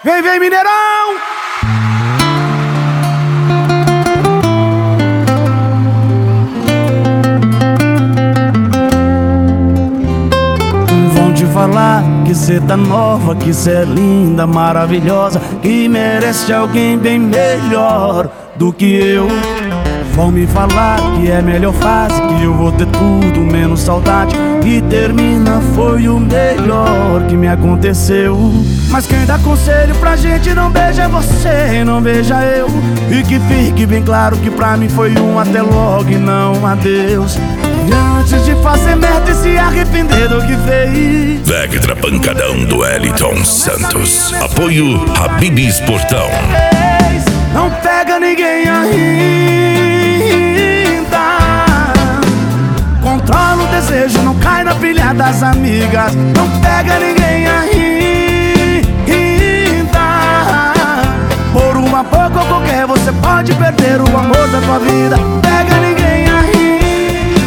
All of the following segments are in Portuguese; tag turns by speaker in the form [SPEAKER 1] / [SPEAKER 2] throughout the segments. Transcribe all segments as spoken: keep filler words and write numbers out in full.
[SPEAKER 1] Vem, vem, Mineirão! Vão te falar que cê tá nova, que cê é linda, maravilhosa, que merece alguém bem melhor do que eu. Vão me falar que é a melhor fase, que eu vou ter tudo menos saudade, e termina foi o melhor que me aconteceu. Mas quem dá conselho pra gente não beija você, não beija eu. E que fique bem claro que pra mim foi um até logo e não um adeus. E antes de fazer merda e se arrepender do que fez,
[SPEAKER 2] Vectra Pancadão do Wellington Santos. Apoio Habib's Portão.
[SPEAKER 1] Não pega ninguém ainda. Controla o desejo, não cai na pilha das amigas. Não pega ninguém ainda. Por uma pouco ou qualquer você pode perder o amor da tua vida. Pega ninguém ainda.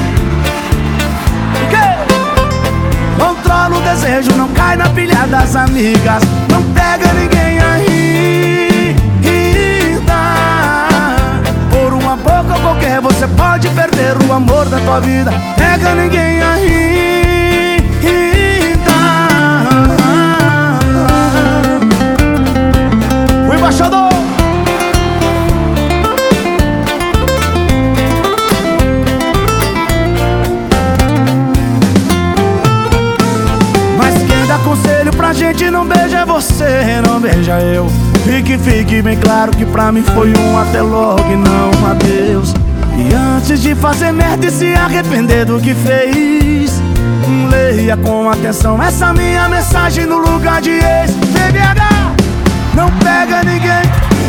[SPEAKER 1] Controla o desejo, não cai na pilha das amigas. Não pega ninguém ainda. Por uma boca ou qualquer você pode perder o amor da tua vida. Pega ninguém ainda. O embaixador. Conselho pra gente não beija você, não beija eu. Fique, fique bem claro que pra mim foi um até logo e não um adeus. E antes de fazer merda e se arrepender do que fez, leia com atenção essa minha mensagem no lugar de ex. B B H, não pega ninguém.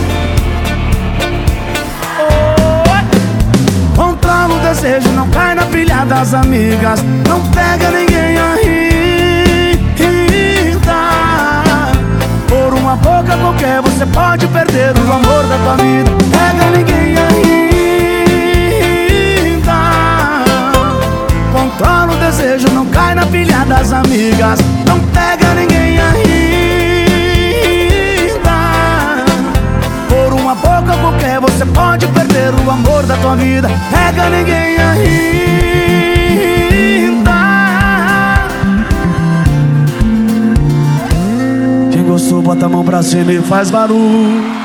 [SPEAKER 1] Oh, controla o desejo, não cai na pilha das amigas. Não pega ninguém ainda. Por uma boca qualquer você pode perder o amor da tua vida. Pega ninguém ainda. Controla o desejo, não cai na pilha das amigas. Não pega ninguém ainda. Por uma boca qualquer você pode perder o amor da tua vida. Pega ninguém ainda. Gostou, bota a mão pra cima e faz barulho.